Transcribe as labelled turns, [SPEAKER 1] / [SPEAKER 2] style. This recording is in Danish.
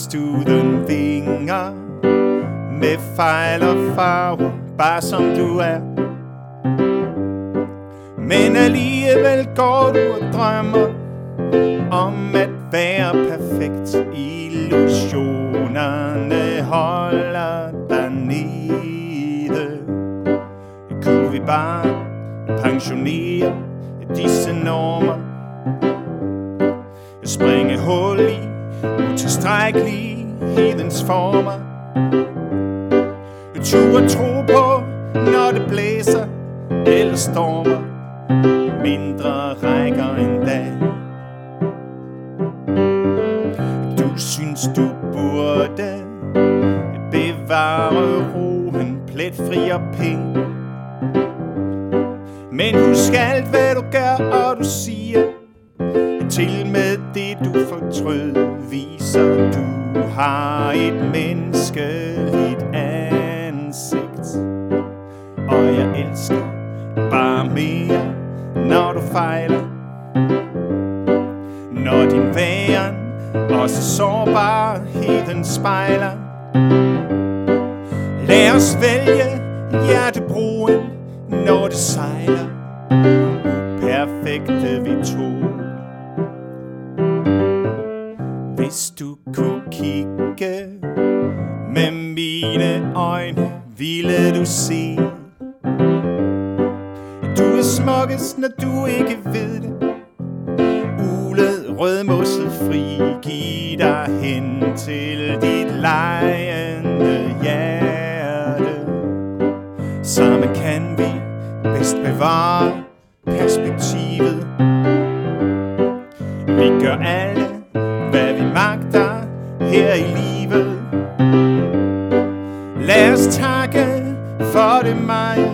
[SPEAKER 1] studen vinger, med fejl og farver, bare som du er. Men alligevel går du og drømmer om at være perfekt. Illusionerne holder dig nede. Kunne vi bare pensionere disse normer, springe hul i utilstrækkelighedens former, turde tro på, når det blæser eller stormer, mindre rækker en dag. Du synes du burde bevare roen, pletfri og pæn, men husk alt hvad du gør og du siger, til med det du fortrød, viser du har et menneskeligt ansigt. Og jeg elsker bare mere, når du fejler, når din væren også sårbarheden spejler. Lad os vælge hjertebroen, når det sejler, perfekte vi to. Hvis du kunne kigge med mine øjne, ville du se, du er smukkest, når du ikke ved det. Ulet, rødmosset fri, giv dig hen til dit lejende hjerte. Sammen kan vi bedst bevare perspektivet. Vi gør alle, hvad vi magter her i livet. Lad os takke for det meget